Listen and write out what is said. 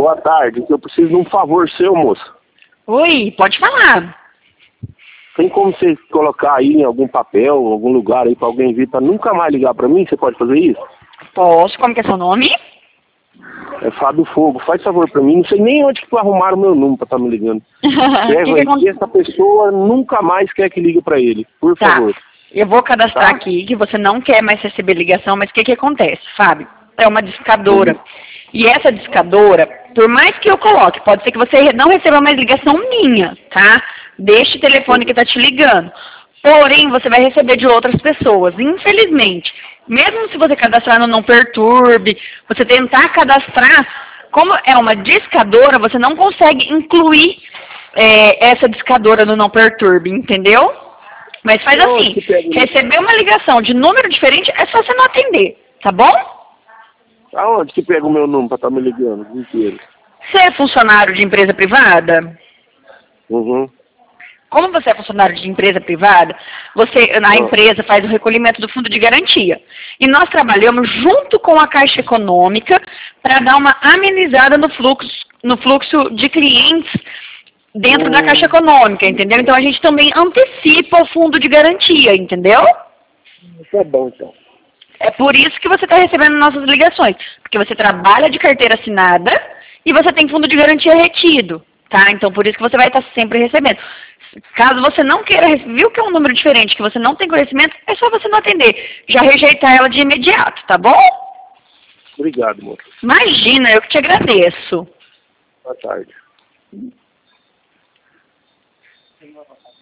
Boa tarde, eu preciso de um favor seu, moça. Oi, pode falar. Tem como você colocar aí em algum papel, algum lugar aí pra alguém vir pra nunca mais ligar pra mim? Você pode fazer isso? Posso, como que é seu nome? É Fábio Fogo, faz favor pra mim. Não sei nem onde que arrumaram o meu número pra estar me ligando. Escreve aí que essa pessoa nunca mais quer que ligue pra ele, por favor. Eu vou cadastrar aqui que você não quer mais receber ligação, mas o que acontece, Fábio? É uma discadora. E essa discadora, por mais que eu coloque, pode ser que você não receba mais ligação minha, tá? Deste telefone que tá te ligando. Porém, você vai receber de outras pessoas. Infelizmente, mesmo se você cadastrar no Não Perturbe, você tentar cadastrar, como é uma discadora, você não consegue incluir essa discadora no Não Perturbe, entendeu? Mas faz assim, receber uma ligação de número diferente é só você não atender, tá bom? Aonde que pega o meu número pra estar me ligando o dia inteiro? Você é funcionário de empresa privada? Uhum. Como você é funcionário de empresa privada, a empresa faz o recolhimento do fundo de garantia. E nós trabalhamos junto com a Caixa Econômica para dar uma amenizada no fluxo de clientes dentro da Caixa Econômica, entendeu? Então a gente também antecipa o fundo de garantia, entendeu? Tá bom, então. É por isso que você está recebendo nossas ligações. Porque você trabalha de carteira assinada e você tem fundo de garantia retido, tá? Então por isso que você vai estar sempre recebendo. Caso você não queira, viu que é um número diferente, que você não tem conhecimento, é só você não atender. Já rejeitar ela de imediato, tá bom? Obrigado, moça. Imagina, eu que te agradeço. Boa tarde.